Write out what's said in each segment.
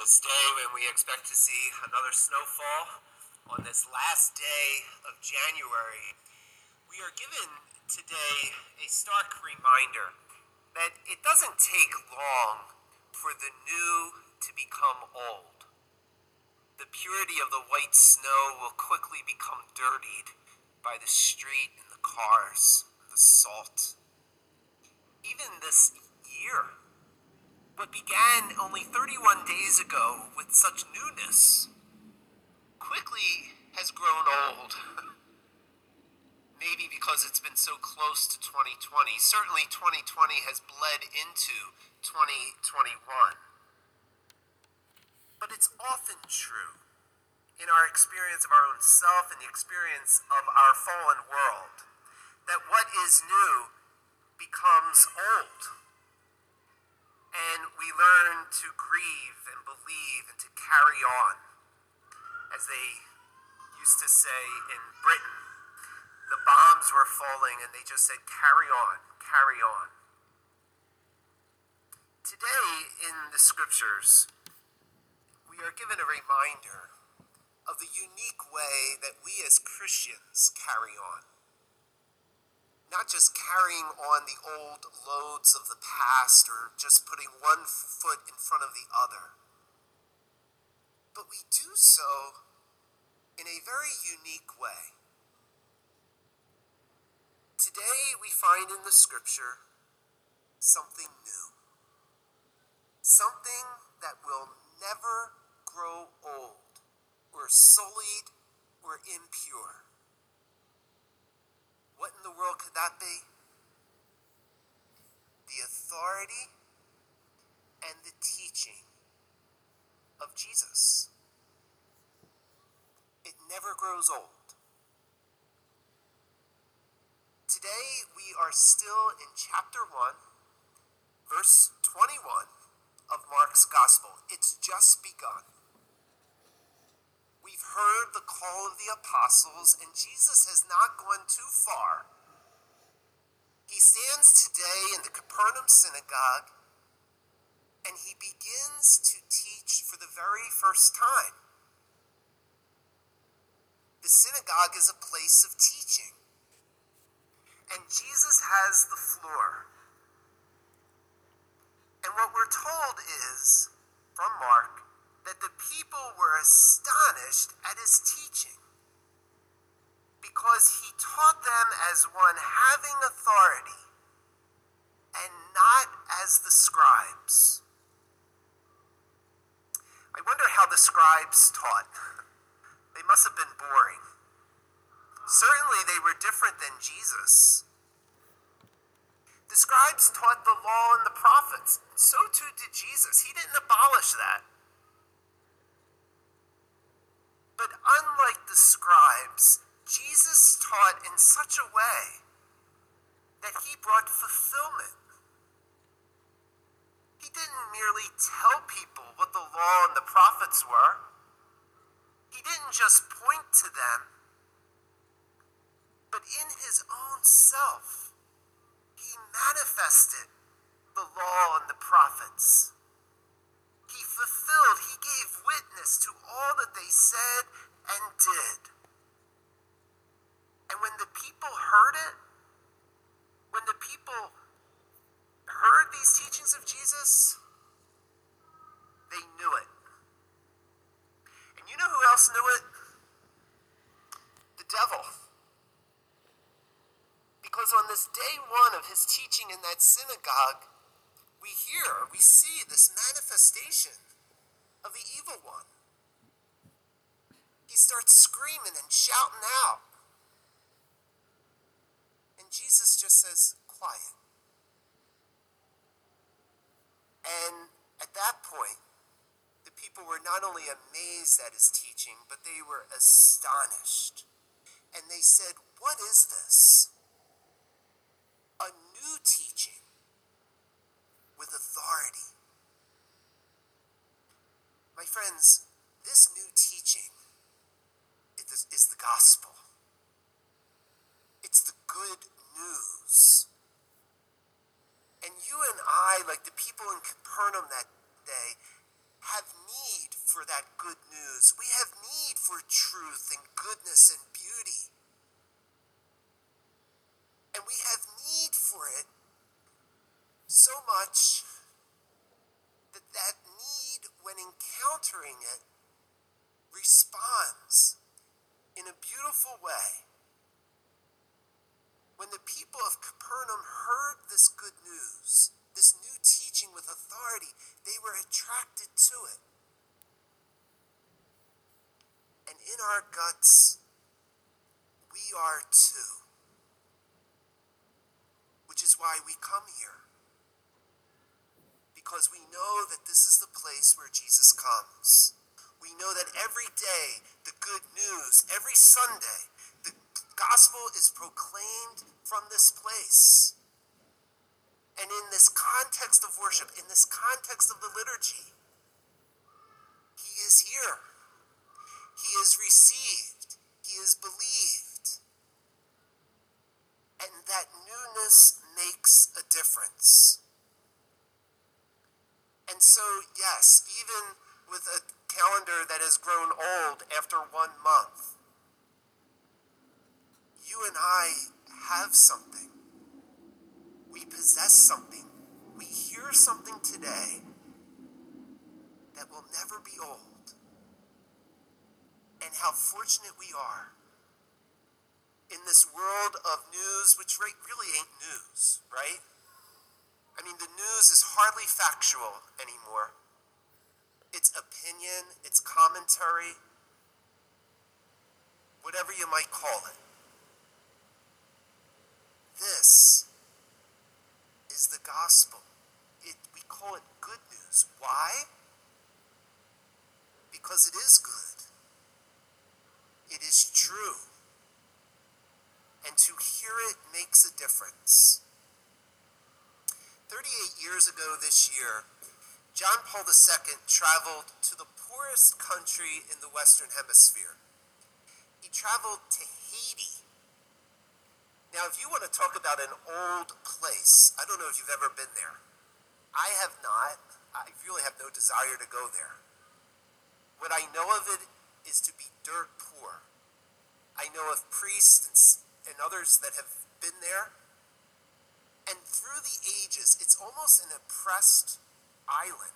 this day when we expect to see another snowfall on this last day of January, we are given today a stark reminder that it doesn't take long for the new to become old. The purity of the white snow will quickly become dirtied by the street and the cars, the salt. Even this year, what began only 31 days ago with such newness, quickly has grown old. Maybe because it's been so close to 2020. Certainly 2020 has bled into 2021. But it's often true in our experience of our own self and the experience of our fallen world that what is new becomes old. And we learn to grieve and believe and to carry on. As they used to say in Britain, the bombs were falling and they just said, carry on, carry on. Today in the scriptures, we are given a reminder of the unique way that we as Christians carry on. Not just carrying on the old loads of the past or just putting one foot in front of the other. But we do so in a very unique way. Today we find in the scripture something new. Something that will never grow old or sullied or impure. What in the world could that be? The authority and the teaching of Jesus. It never grows old. Today we are still in chapter 1, verse 21 of Mark's Gospel. It's just begun. We've heard the call of the apostles, and Jesus has not gone too far. He stands today in the Capernaum synagogue, and he begins to teach for the very first time. The synagogue is a place of teaching, and Jesus has the floor. And what we're told is, from Mark, that the people were astonished at his teaching because he taught them as one having authority and not as the scribes. I wonder how the scribes taught. They must have been boring. Certainly they were different than Jesus. The scribes taught the law and the prophets. So too did Jesus. He didn't abolish that. But unlike the scribes, Jesus taught in such a way that he brought fulfillment. He didn't merely tell people what the law and the prophets were. He didn't just point to them, but in his own self, he manifested the law and the prophets. He fulfilled, he gave witness to all that they said and did. And when the people heard it, when the people heard these teachings of Jesus, they knew it. And you know who else knew it? The devil. Because on this day one of his teaching in that synagogue, we see this manifestation of the evil one. He starts screaming and shouting out. And Jesus just says, quiet. And at that point, the people were not only amazed at his teaching, but they were astonished. And they said, what is this? A new teaching with authority. My friends, this new teaching is the gospel. It's the good news. And you and I, like the people in Capernaum that day, have need for that good news. We have need for truth and goodness and beauty. And we have need for it so much that that need, when encountering it, responds in a beautiful way. When the people of Capernaum heard this good news, this new teaching with authority, they were attracted to it. And in our guts, we are too. Which is why we come here. Because we know that this is the place where Jesus comes. We know that every day, the good news, every Sunday, the gospel is proclaimed from this place. And in this context of worship, in this context of the liturgy, he is here. He is received. He is believed. And that newness makes a difference. And so, yes, even with a calendar that has grown old after 1 month, you and I have something. We possess something. We hear something today that will never be old. And how fortunate we are in this world of news, which really ain't news, right? I mean, the news is hardly factual anymore. It's opinion, it's commentary, whatever you might call it. This is the gospel. We call it good news. Why? Because it is good. It is true. And to hear it makes a difference. 38 years ago this year, John Paul II traveled to the poorest country in the Western Hemisphere. He traveled to Haiti. Now, if you want to talk about an old place, I don't know if you've ever been there. I have not. I really have no desire to go there. What I know of it is to be dirt poor. I know of priests and others that have been there. And through the ages, it's almost an oppressed island.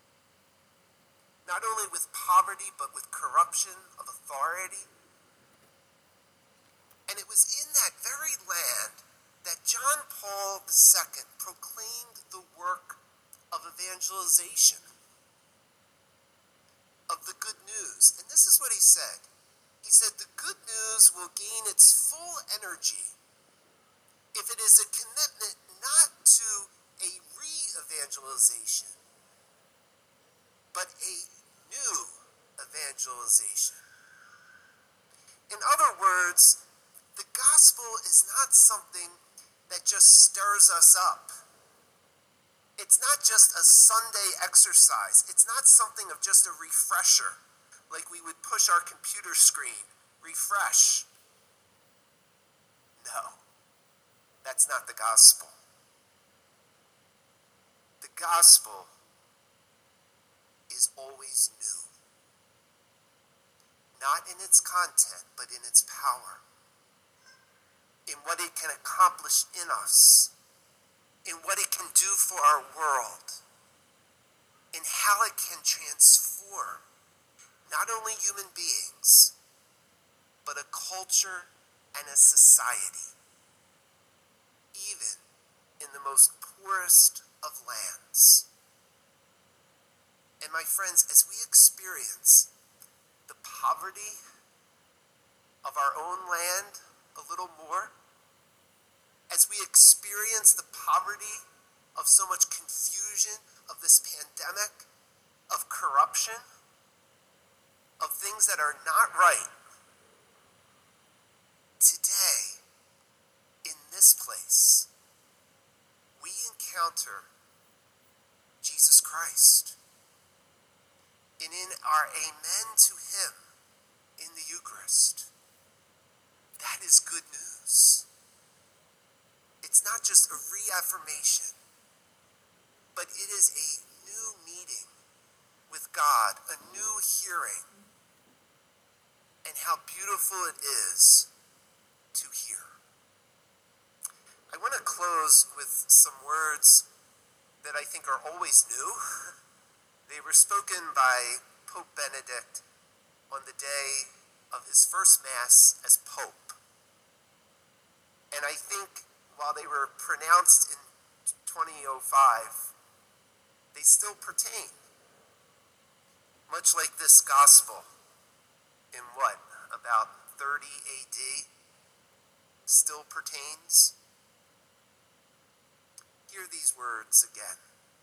Not only with poverty, but with corruption of authority. And it was in that very land that John Paul II proclaimed the work of evangelization, of the good news. And this is what he said. He said, the good news will gain its full energy if it is a commitment not to a re-evangelization, but a new evangelization. In other words, the gospel is not something that just stirs us up. It's not just a Sunday exercise. It's not something of just a refresher, like we would push our computer screen, refresh. No. That's not the gospel. The gospel is always new. Not in its content, but in its power. In what it can accomplish in us. In what it can do for our world. In how it can transform not only human beings, but a culture and a society. Even in the most poorest of lands. And my friends, as we experience the poverty of our own land a little more, as we experience the poverty of so much confusion, of this pandemic, of corruption, of things that are not right, today, in this place, we encounter Jesus Christ. And in our amen to him in the Eucharist, that is good news. It's not just a reaffirmation, but it is a new meeting with God, a new hearing, and how beautiful it is to hear. I want to close with some words that I think are always new. They were spoken by Pope Benedict on the day of his first Mass as Pope. And I think while they were pronounced in 2005, they still pertain. Much like this gospel in about 30 AD, still pertains. Hear these words again.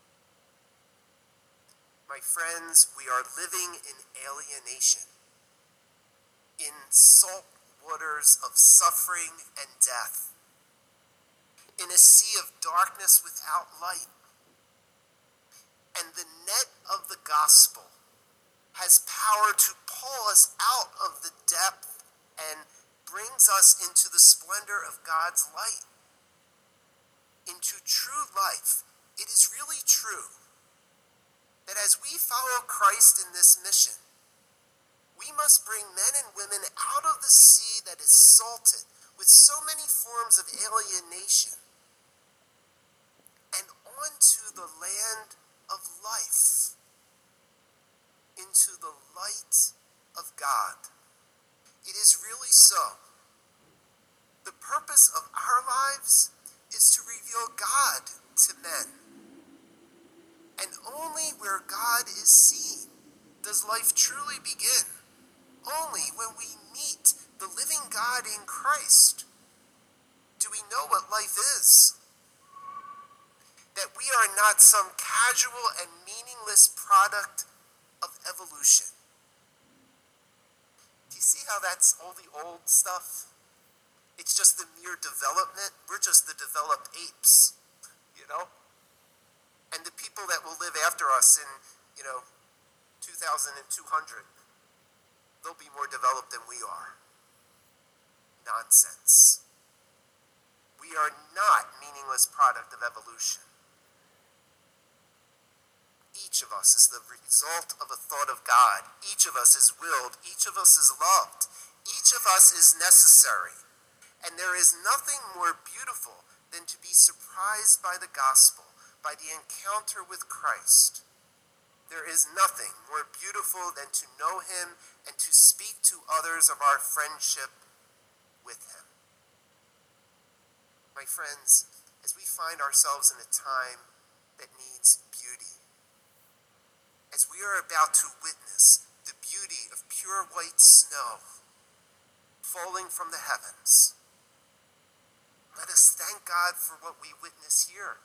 My friends, we are living in alienation, in salt waters of suffering and death, in a sea of darkness without light. And the net of the gospel has power to pull us out of the depth and brings us into the splendor of God's light, into true life. It is really true that as we follow Christ in this mission, we must bring men and women out of the sea that is salted with so many forms of alienation and onto the land of life, into the light of God. It is really so. The purpose of our lives is to reveal God to men. And only where God is seen does life truly begin. Only when we meet the living God in Christ do we know what life is. That we are not some casual and meaningless product of evolution. Do you see how that's all the old stuff? It's just the mere development. We're just the developed apes, And the people that will live after us in, 2200, they'll be more developed than we are. Nonsense. We are not meaningless product of evolution. Each of us is the result of a thought of God. Each of us is willed. Each of us is loved. Each of us is necessary. And there is nothing more beautiful than to be surprised by the gospel, by the encounter with Christ. There is nothing more beautiful than to know him and to speak to others of our friendship with him. My friends, as we find ourselves in a time that needs beauty, as we are about to witness the beauty of pure white snow falling from the heavens, let us thank God for what we witness here.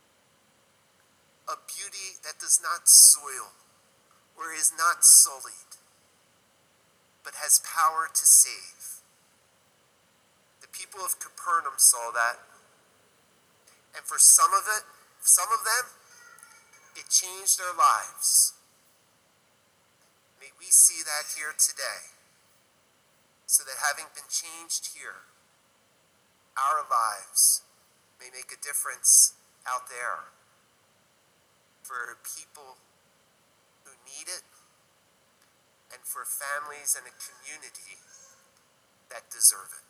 A beauty that does not soil or is not sullied, but has power to save. The people of Capernaum saw that, and for some of them, it changed their lives. May we see that here today, so that having been changed here, our lives may make a difference out there for people who need it and for families and a community that deserve it.